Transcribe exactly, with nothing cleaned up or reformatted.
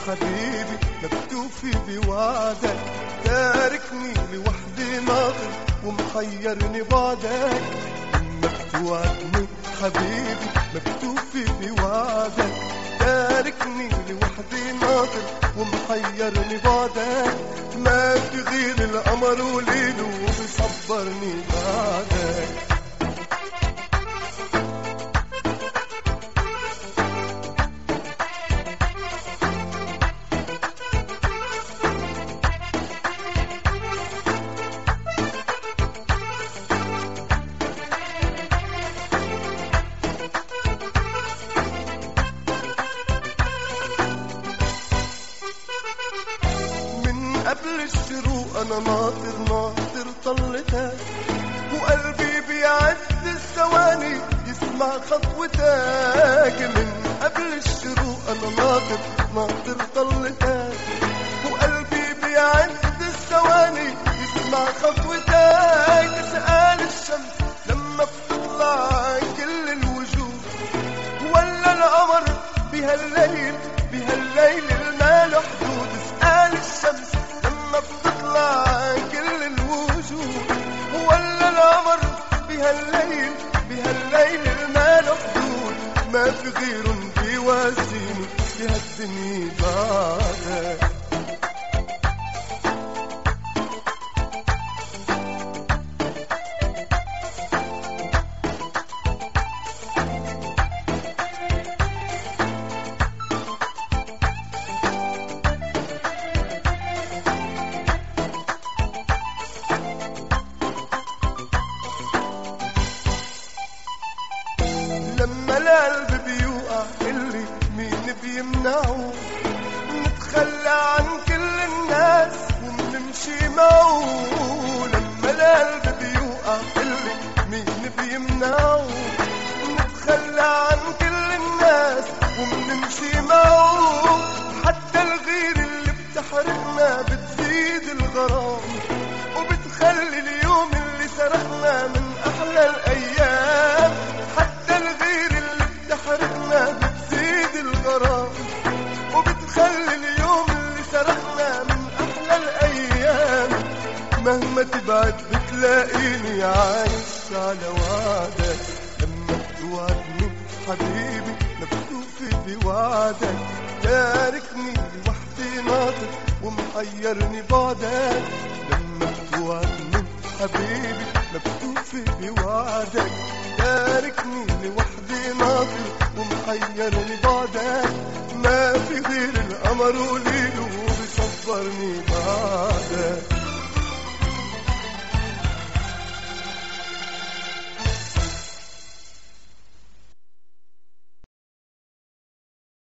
حبيبي مكتوفي بوعدك، تاركني لوحدي ناطر ومحيرني بعدك. مكتوعدني حبيبي مكتوفي بوعدك، تاركني لوحدي ناطر ومحيرني بعدك. ما في غير القمر وليله وبيصبرني بعدك. قبل الشروق أنا ناطر ناطر طلتك، وقلبي بيعد الثواني يسمع خطوتك. من قبل الشروق أنا ناطر ناطر طلتك، وقلبي بيعد الثواني يسمع خطوتك. سأل الشمس لما بتطلع كل الوجوه، ولا القمر بهالليل بهالليل المال حدود. سأل الشمس لما بتطلع كل الوجوه، ولا القمر بهالليل بهالليل المال حدود. ما في غيرن بيوازيني بهالدنيا بعدك. لما القلب بيوقع اللي مين بيمنعه، نتخلى عن كل الناس ومنمشي معه. لما القلب بيوقع اللي مين بيمنعه، نتخلى عن كل الناس ومنمشي معه. حتى الغير اللي بتحرقنا بتزيد الغرام، وبتخلي اليوم اللي سرقنا من أحلى الأيام. حتى الغير اللي بتحرقنا بتزيد الغرام، وبتخلي اليوم اللي سرقنا من أحلى الأيام. مهما تبعد بتلاقيني عايش على وعدك. لما بتوعدني حبيبي مكتوفي بوعدك، تاركني لوحدي ناطر ومحيرني بعدك. لما بتوعدني حبيبي مكتوفي بوعدك، تاركني لوحدي ناطر ومحيرني بعدك. ما في غير القمر وليله بيصبرني بعدك.